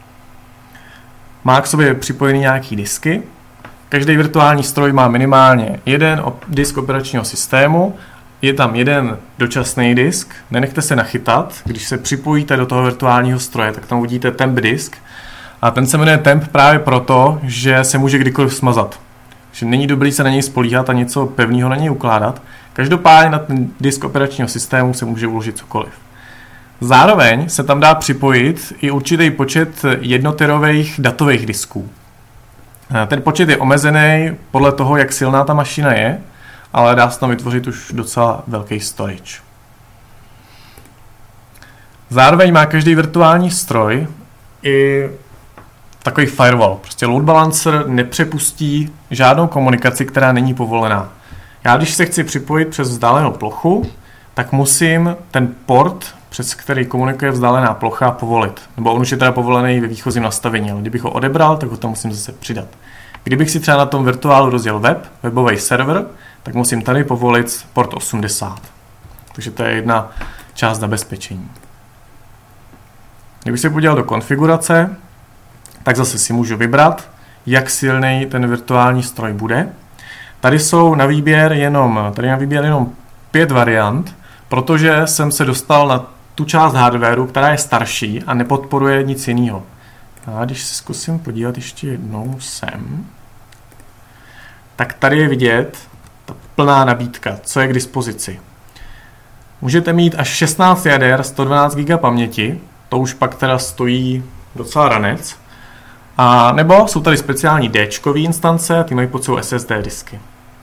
má k sobě připojený nějaký disky. Každý virtuální stroj má minimálně jeden disk operačního systému, je tam jeden dočasný disk, nenechte se nachytat, když se připojíte do toho virtuálního stroje, tak tam uvidíte temp disk a ten se jmenuje temp právě proto, že se může kdykoliv smazat. Že není dobrý se na něj spolíhat a něco pevného na něj ukládat. Každopádně na ten disk operačního systému se může uložit cokoliv. Zároveň se tam dá připojit i určitý počet jednoterových datových disků. Ten počet je omezený podle toho, jak silná ta mašina je, ale dá se tam vytvořit už docela velký storage. Zároveň má každý virtuální stroj i takový firewall. Prostě load balancer nepřepustí žádnou komunikaci, která není povolená. Já když se chci připojit přes vzdálenou plochu, tak musím ten port, přes který komunikuje vzdálená plocha, povolit. Nebo on už je teda povolený ve výchozím nastavení, ale kdybych ho odebral, tak ho tam musím zase přidat. Kdybych si třeba na tom virtuálu rozjel web, webový server, tak musím tady povolit port osmdesát. Takže to je jedna část zabezpečení. Kdybych se podíval do konfigurace, tak zase si můžu vybrat, jak silný ten virtuální stroj bude. Tady jsou na výběr jenom, tady na výběr jenom pět variant, protože jsem se dostal na tu část hardwareu, která je starší a nepodporuje nic jiného. A když se zkusím podívat ještě jednou sem, tak tady je vidět ta plná nabídka, co je k dispozici. Můžete mít až šestnáct jader, sto dvanáct gigabajtů paměti, to už pak teda stojí docela ranec. A nebo jsou tady speciální D-čkové instance, ty mají pod sebou S S D disky.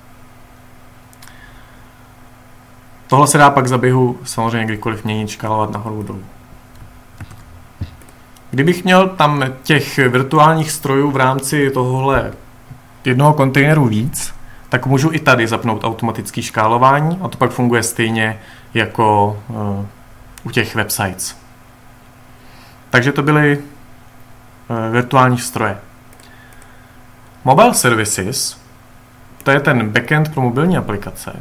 Tohle se dá pak za běhu samozřejmě kdykoliv měnit, škálovat nahoru dolů. Kdybych měl tam těch virtuálních strojů v rámci tohohle jednoho kontejneru víc, tak můžu i tady zapnout automatické škálování a to pak funguje stejně jako uh, u těch websites. Takže to byly uh, virtuální stroje. Mobile Services, to je ten backend pro mobilní aplikace.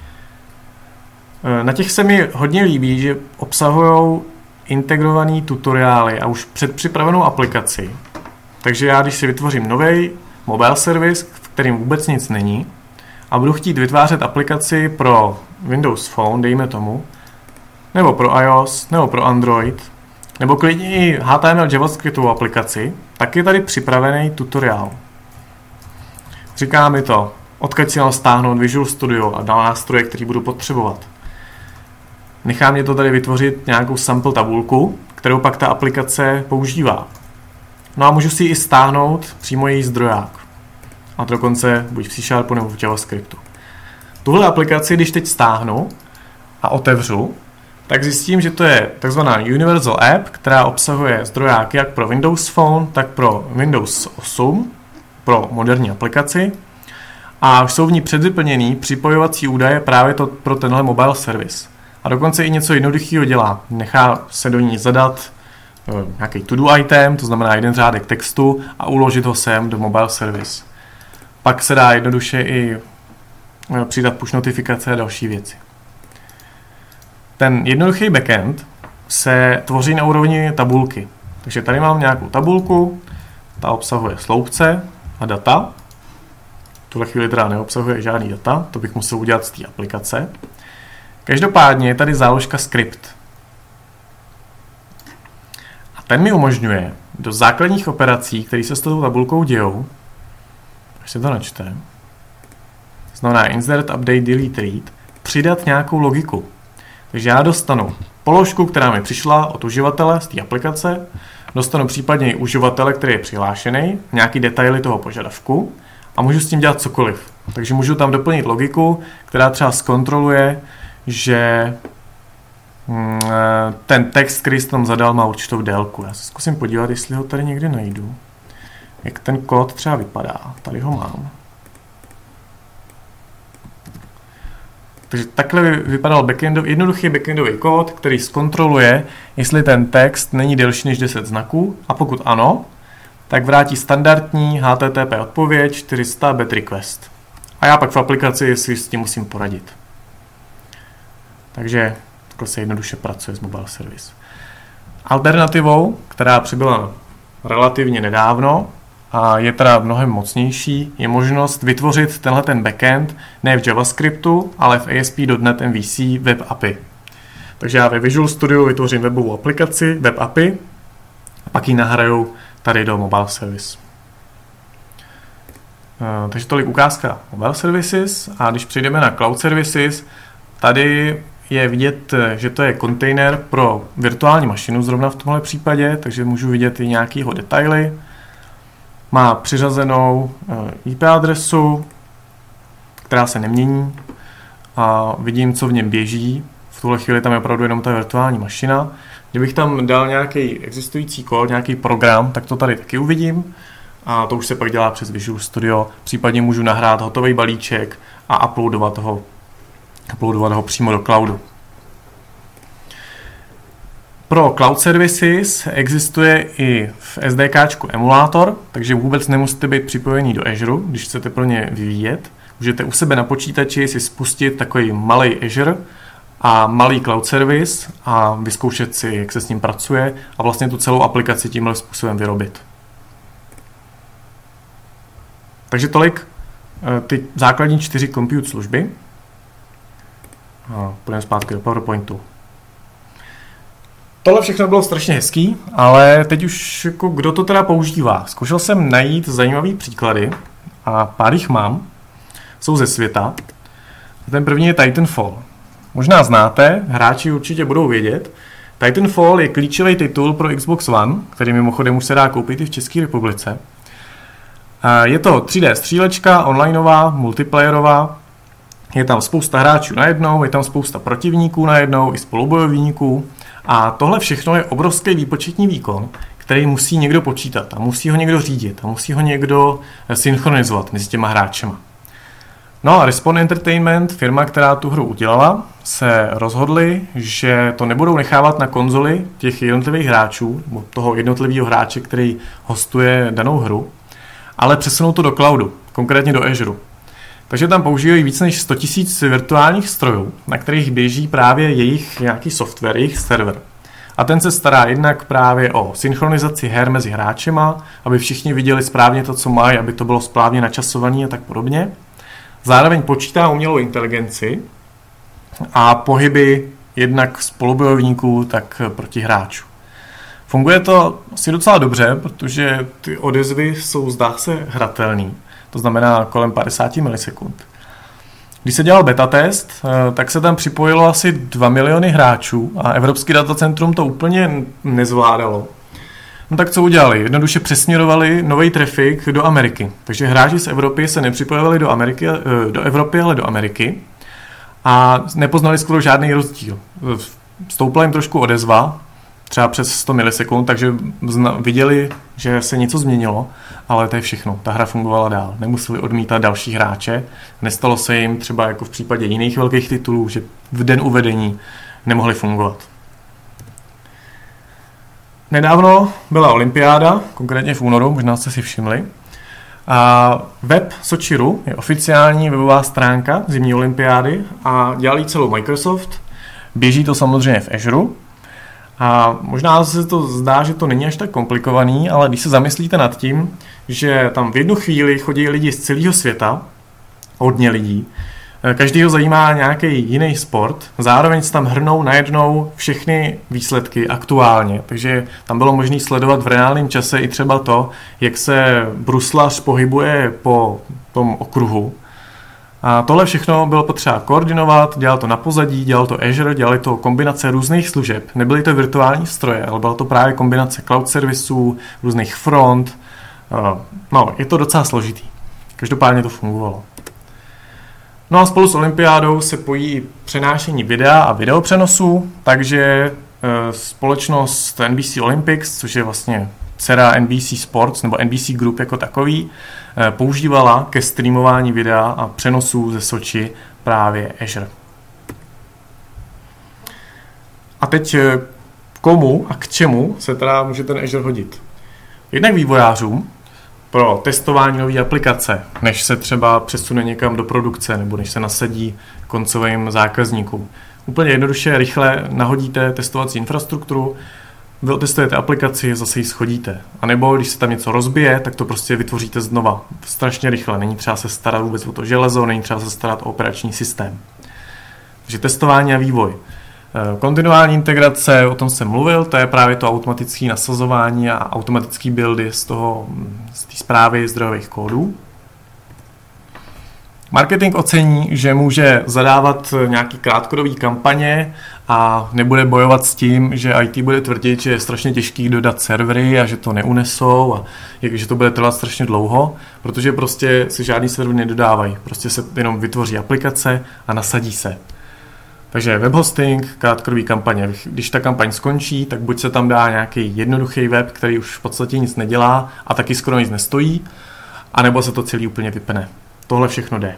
Na těch se mi hodně líbí, že obsahují integrovaný tutoriály a už předpřipravenou aplikaci. Takže já, když si vytvořím nový mobile service, v kterým vůbec nic není, a budu chtít vytvářet aplikaci pro Windows Phone, dejme tomu, nebo pro iOS, nebo pro Android, nebo klidně i H T M L JavaScriptovou aplikaci, tak je tady připravený tutoriál. Říká mi to odkud si mám stáhnout Visual Studio a dál nástroje, který budu potřebovat. Nechá mě to tady vytvořit nějakou sample tabulku, kterou pak ta aplikace používá. No a můžu si ji i stáhnout přímo její zdroják. A to dokonce buď v C Sharpu nebo v JavaScriptu. Tuhle aplikaci, když teď stáhnu a otevřu, tak zjistím, že to je takzvaná Universal App, která obsahuje zdroják jak pro Windows Phone, tak pro Windows osm, pro moderní aplikaci. A jsou v ní předvyplněný připojovací údaje právě to pro tenhle mobile service. A dokonce i něco jednoduchého dělá. Nechá se do ní zadat e, nějaký to-do item, to znamená jeden řádek textu a uložit ho sem do mobile service. Pak se dá jednoduše i e, přidat push notifikace a další věci. Ten jednoduchý backend se tvoří na úrovni tabulky. Takže tady mám nějakou tabulku, ta obsahuje sloupce a data. V tuhle chvíli teda neobsahuje žádný data, to bych musel udělat z té aplikace. Každopádně je tady záložka script. A ten mi umožňuje do základních operací, které se s tou tabulkou dějou, až se to načte, to znamená insert, update, delete, read, přidat nějakou logiku. Takže já dostanu položku, která mi přišla od uživatele z té aplikace, dostanu případně i uživatele, který je přihlášený, nějaký detaily toho požadavku a můžu s tím dělat cokoliv. Takže můžu tam doplnit logiku, která třeba zkontroluje, že ten text, který jsem tam zadal, má určitou délku. Já se zkusím podívat, jestli ho tady někde najdu. Jak ten kód třeba vypadá. Tady ho mám. Takže takhle vypadal backendov, jednoduchý backendový kód, který zkontroluje, jestli ten text není delší než deset znaků a pokud ano, tak vrátí standardní H T T P odpověď čtyři sta get request. A já pak v aplikaci si s tím musím poradit. Takže takhle se jednoduše pracuje s mobile service. Alternativou, která přibyla relativně nedávno a je teda mnohem mocnější, je možnost vytvořit tenhle ten backend ne v JavaScriptu, ale v A S P tečka net M V C Web A P I. Takže já ve Visual Studio vytvořím webovou aplikaci, Web A P I, a pak ji nahraju tady do mobile service. Takže tolik ukázka mobile services a když přejdeme na cloud services, tady je vidět, že to je kontejner pro virtuální mašinu zrovna v tomhle případě, takže můžu vidět i nějakého detaily. Má přiřazenou I P adresu, která se nemění a vidím, co v něm běží. V tuhle chvíli tam je opravdu jenom ta virtuální mašina. Kdybych tam dal nějaký existující kód, nějaký program, tak to tady taky uvidím. A to už se pak dělá přes Visual Studio. Případně můžu nahrát hotový balíček a uploadovat ho, uploadovat ho přímo do cloudu. Pro cloud services existuje i v SDKčku emulátor, takže vůbec nemusíte být připojený do Azure, když chcete pro ně vyvíjet. Můžete u sebe na počítači si spustit takový malý Azure a malý cloud service a vyzkoušet si, jak se s ním pracuje a vlastně tu celou aplikaci tímhle způsobem vyrobit. Takže tolik ty základní čtyři compute služby. A půjdeme zpátky do PowerPointu. Tohle všechno bylo strašně hezký, ale teď už jako kdo to teda používá. Zkoušel jsem najít zajímavý příklady a pár jich mám. Jsou ze světa. Ten první je Titanfall. Možná znáte, hráči určitě budou vědět. Titanfall je klíčový titul pro Xbox One, který mimochodem už se dá koupit i v České republice. Je to tři dé střílečka, onlineová, multiplayerová. Je tam spousta hráčů najednou, je tam spousta protivníků najednou, i spolubojovníků. A tohle všechno je obrovský výpočetní výkon, který musí někdo počítat a musí ho někdo řídit a musí ho někdo synchronizovat mezi těma hráčema. No a Respawn Entertainment, firma, která tu hru udělala, se rozhodli, že to nebudou nechávat na konzoli těch jednotlivých hráčů, nebo toho jednotlivého hráče, který hostuje danou hru, ale přesunou to do cloudu, konkrétně do Azure. Takže tam používají víc než sto tisíc virtuálních strojů, na kterých běží právě jejich nějaký software, jejich server. A ten se stará jednak právě o synchronizaci her mezi hráčema, aby všichni viděli správně to, co mají, aby to bylo správně načasované a tak podobně. Zároveň počítá umělou inteligenci a pohyby jednak spolubojovníků, tak proti hráčů. Funguje to asi docela dobře, protože ty odezvy jsou, zdá se, hratelný. to znamená kolem padesát milisekund. Když se dělal beta test, tak se tam připojilo asi dva miliony hráčů a Evropský datacentrum to úplně nezvládalo. No tak co udělali? Jednoduše přesměrovali nový trafik do Ameriky. Takže hráči z Evropy se nepřipojovali do, Ameriky, do Evropy, ale do Ameriky a nepoznali skoro žádný rozdíl. Stoupla jim trošku odezva, třeba přes sto milisekund, takže viděli, že se něco změnilo, ale to je všechno. Ta hra fungovala dál. Nemuseli odmítat další hráče. Nestalo se jim třeba jako v případě jiných velkých titulů, že v den uvedení nemohli fungovat. Nedávno byla olympiáda, konkrétně v únoru, možná jste si všimli. A web Sochiru je oficiální webová stránka zimní olympiády a dělá celou Microsoft. Běží to samozřejmě v Azure. A možná se to zdá, že to není až tak komplikovaný, ale když se zamyslíte nad tím, že tam v jednu chvíli chodí lidi z celého světa, hodně lidí, každýho zajímá nějaký jiný sport, zároveň se tam hrnou najednou všechny výsledky aktuálně, takže tam bylo možné sledovat v reálném čase i třeba to, jak se bruslař pohybuje po tom okruhu. A tohle všechno bylo potřeba koordinovat, dělal to na pozadí, dělal to Azure, dělali to kombinace různých služeb. Nebyly to virtuální stroje, ale byla to právě kombinace cloud servisů, různých front. No, je to docela složitý. Každopádně to fungovalo. No a spolu s olympiádou se pojí přenášení videa a videopřenosů, takže společnost N B C Olympics, což je vlastně dcera N B C Sports nebo N B C Group jako takový, používala ke streamování videa a přenosů ze Soči právě Azure. A teď komu a k čemu se teda může ten Azure hodit? Jednak vývojářům pro testování nové aplikace, než se třeba přesune někam do produkce nebo než se nasadí koncovým zákazníkům. Úplně jednoduše, rychle nahodíte testovací infrastrukturu, vy otestujete aplikaci, zase ji schodíte. A nebo když se tam něco rozbije, tak to prostě vytvoříte znova. Strašně rychle. Není třeba se starat vůbec o to železo, není třeba se starat o operační systém. Takže testování a vývoj. Kontinuální integrace, o tom jsem mluvil, to je právě to automatické nasazování a automatické buildy z toho, z té zprávy zdrojových kódů. Marketing ocení, že může zadávat nějaký krátkodobý kampaně a nebude bojovat s tím, že I T bude tvrdit, že je strašně těžký dodat servery a že to neunesou a že to bude trvat strašně dlouho, protože prostě si žádný server nedodávají. Prostě se jenom vytvoří aplikace a nasadí se. Takže web hosting, krátkodobý kampaně. Když ta kampaň skončí, tak buď se tam dá nějaký jednoduchý web, který už v podstatě nic nedělá a taky skoro nic nestojí, anebo se to celý úplně vypne. Tohle všechno jde.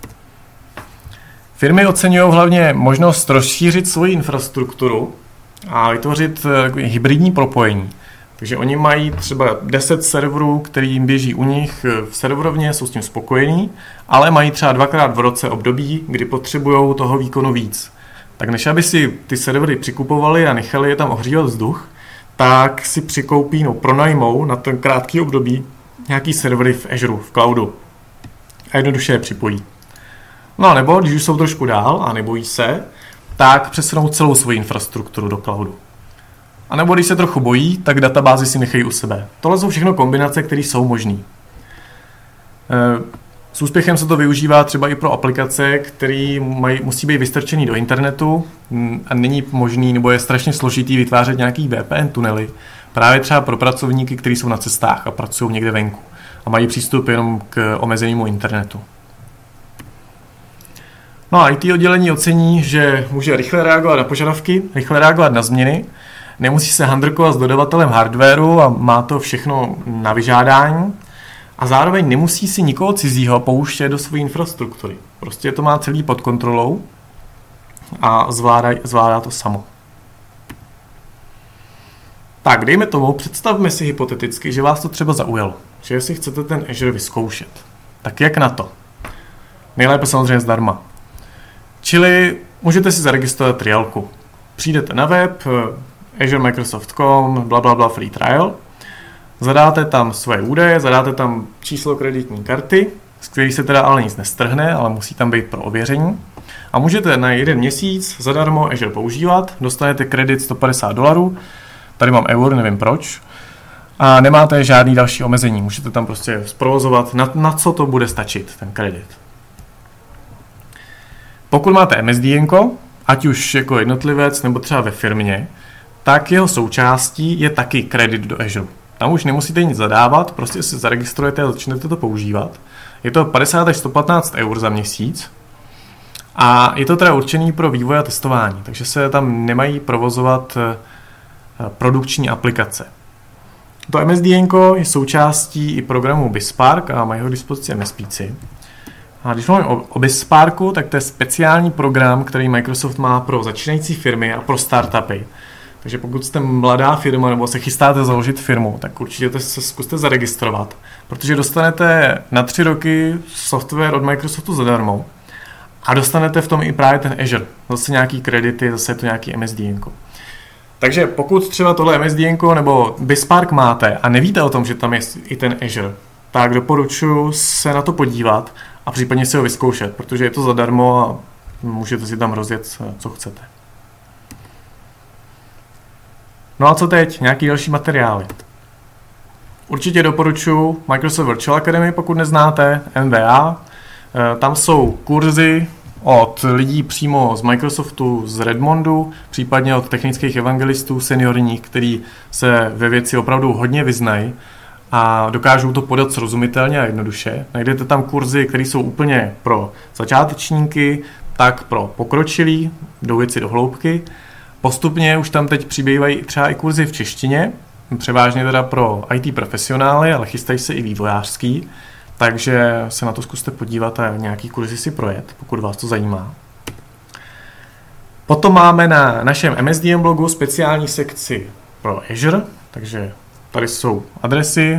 Firmy oceňují hlavně možnost rozšířit svoji infrastrukturu a vytvořit hybridní propojení. Takže oni mají třeba deset serverů, který jim běží u nich v serverovně, jsou s tím spokojení, ale mají třeba dvakrát v roce období, kdy potřebují toho výkonu víc. Tak než aby si ty servery přikupovali a nechali je tam ohřívat vzduch, tak si přikoupí, no pronajmou na ten krátký období nějaký servery v Azure, v cloudu. A jednoduše je připojí. No a nebo, když už jsou trošku dál a nebojí se, tak přesunou celou svoji infrastrukturu do cloudu. A nebo když se trochu bojí, tak databázy si nechají u sebe. Tohle jsou všechno kombinace, které jsou možné. S úspěchem se to využívá třeba i pro aplikace, které mají, musí být vystrčený do internetu a není možný nebo je strašně složitý vytvářet nějaký V P N tunely. Právě třeba pro pracovníky, kteří jsou na cestách a pracují někde venku a mají přístup jenom k omezenému internetu. No a I T oddělení ocení, že může rychle reagovat na požadavky, rychle reagovat na změny, nemusí se handrkovat s dodavatelem hardwaru a má to všechno na vyžádání a zároveň nemusí si nikoho cizího pouštět do své infrastruktury. Prostě to má celý pod kontrolou a zvládá, zvládá to samo. Tak, dejme tomu, představme si hypoteticky, že vás to třeba zaujalo, že si chcete ten Azure vyzkoušet. Tak jak na to? Nejlépe samozřejmě zdarma. Čili můžete si zaregistrovat trialku. Přijdete na web, azure microsoft tečka com, blablabla free trial, zadáte tam svoje údaje, zadáte tam číslo kreditní karty, z který se teda ale nic nestrhne, ale musí tam být pro ověření. A můžete na jeden měsíc zadarmo Azure používat, dostanete kredit sto padesát dolarů, tady mám eur, nevím proč, a nemáte žádný další omezení. Můžete tam prostě zprovozovat, na, na co to bude stačit, ten kredit. Pokud máte M S D N ko, ať už jako jednotlivec nebo třeba ve firmě, tak jeho součástí je taky kredit do Azure. Tam už nemusíte nic zadávat, prostě si zaregistrujete a začnete to používat. Je to padesát až sto patnáct eur za měsíc a je to teda určený pro vývoj a testování, takže se tam nemají provozovat produkční aplikace. To M S D N ko je součástí i programu BizSpark a mají ho k dispozici MSPci. A když mluvím o BizSparku, tak to je speciální program, který Microsoft má pro začínající firmy a pro startupy. Takže pokud jste mladá firma nebo se chystáte založit firmu, tak určitě se zkuste zaregistrovat, protože dostanete na tři roky software od Microsoftu zadarmo a dostanete v tom i právě ten Azure. Zase nějaký kredity, zase je to nějaký M S D N ko. Takže pokud třeba tohle M S D N ko nebo BizSpark máte a nevíte o tom, že tam je i ten Azure, tak doporučuji se na to podívat a případně si ho vyzkoušet, protože je to zadarmo a můžete si tam rozjet, co chcete. No a co teď? Nějaký další materiály. Určitě doporučuji Microsoft Virtual Academy, pokud neznáte, M V A. Tam jsou kurzy od lidí přímo z Microsoftu, z Redmondu, případně od technických evangelistů seniorních, kteří se ve věci opravdu hodně vyznají a dokážou to podat srozumitelně a jednoduše. Najdete tam kurzy, které jsou úplně pro začátečníky, tak pro pokročilí, jdou věci do hloubky. Postupně už tam teď přibývají třeba i kurzy v češtině, převážně teda pro I T profesionály, ale chystají se i vývojářský, takže se na to zkuste podívat a nějaký kurzy si projet, pokud vás to zajímá. Potom máme na našem M S D N blogu speciální sekci pro Azure, takže tady jsou adresy,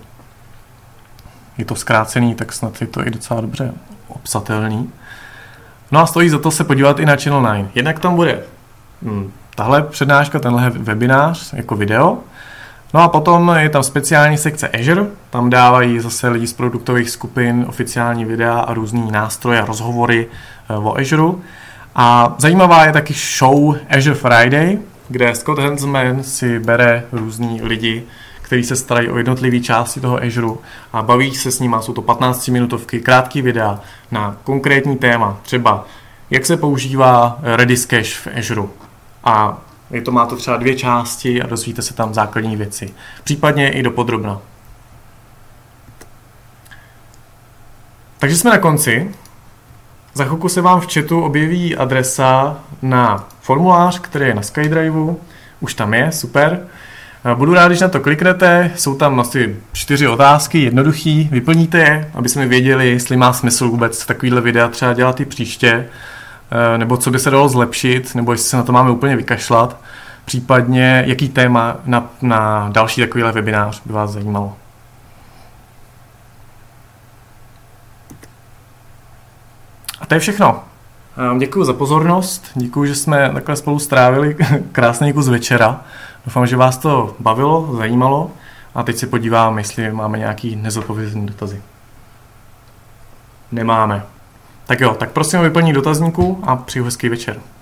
je to zkrácený, tak snad je to i docela dobře obsatelný. No a stojí za to se podívat i na Channel devět. Jednak tam bude Hmm, tahle přednáška, tenhle webinář jako video. No a potom je tam speciální sekce Azure, tam dávají zase lidi z produktových skupin oficiální videa a různý nástroje a rozhovory o Azure. A zajímavá je taky show Azure Friday, kde Scott Hanselman si bere různý lidi, kteří se starají o jednotlivé části toho Azure a baví se s nimi. Jsou to patnáctiminutovky, krátké videa na konkrétní téma, třeba jak se používá Redis Cache v Azure. A je to, má to třeba dvě části a dozvíte se tam základní věci. Případně i dopodrobna. Takže jsme na konci. Za chvilku se vám v chatu objeví adresa na formulář, který je na SkyDriveu. Už tam je, super. Budu rád, když na to kliknete. Jsou tam asi čtyři otázky, jednoduchý. Vyplníte je, aby jsme věděli, jestli má smysl vůbec takovýhle videa třeba dělat i příště, nebo co by se dalo zlepšit, nebo jestli se na to máme úplně vykašlat, případně jaký téma na, na další takovýhle webinář by vás zajímalo. A to je všechno. Děkuji za pozornost, děkuji, že jsme takhle spolu strávili krásný kus večera. Doufám, že vás to bavilo, zajímalo a teď se podívám, jestli máme nějaký nezodpovězený dotazy. Nemáme. Tak jo, tak prosím o vyplnění dotazníku a přeju hezký večer.